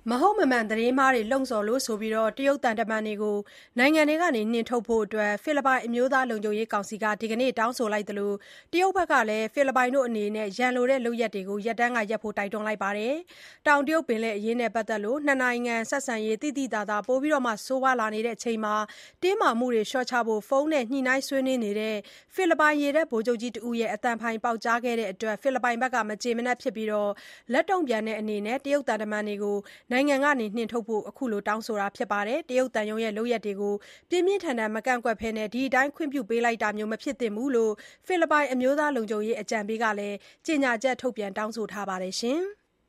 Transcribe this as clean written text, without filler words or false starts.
မဟုတ်မမှန်သတင်းမှားတွေလှုံ့ဆော်လို့ဆိုပြီးတရုတ်သံတမန်တွေကိုနိုင်ငံထဲကနေနှင်ထုတ်ဖို့ဖိလစ်ပိုင်အမျိုးသားလုံခြုံရေးကောင်စီကဒီကနေ့တောင်းဆိုလိုက်သလိုတရုတ်ဘက်ကလည်းဖိလစ်ပိုင်အနေနဲ့ရန်လိုတဲ့လုပ်ရပ်တွေကိုရပ်တန်းကရပ်ဖို့တိုက်တွန်းလိုက်ပါတယ်။တောင်တရုတ်ပင်လယ်အရေးနဲ့ပတ်သက်လို့နှစ်နိုင်ငံဆက်ဆံရေးသိသိသာသာပိုဆိုးဝါးလာနေချိန်မှာတင်းမာမှုတွေလျှော့ချဖို့ဖုန်းနဲ့ညှိနှိုင်းဆွေးနွေးနေတဲ့ဖိလစ်ပိုင်ရေတပ်ဗိုလ်ချုပ်ကြီးတဦးရဲ့အသံဖိုင်ပေါက်ကြားခဲ့တဲ့အတွက်ဖိလစ်ပိုင်ဘက်ကမကျေမနပ်ဖြစ်ပြီးလက်တုံ့ပြန်တဲ့အနေနဲ့တရုတ်သံတမန်တွေကိုနိုင်ငံကနေနှင်ထုတ်ဖို့အခုလိုတောင်းဆိုတာဖြစ်ပါတယ်။တရုတ်သံရုံးရဲ့လုပ်ရပ်တွေကိုပြင်းပြင်းထန်ထန်မကန့်ကွက်ဘဲဒီအတိုင်းခွင့်ပြုပေးလိုက်တာမျိုးမဖြစ်သင့်ဘူးလို့ဖိလစ်ပိုင်အမျိုးသားလုံခြုံရေးအကြံပေးကလည်းကြေညာချက်ထုတ်ပြန်တောင်းဆိုထားပါတယ်။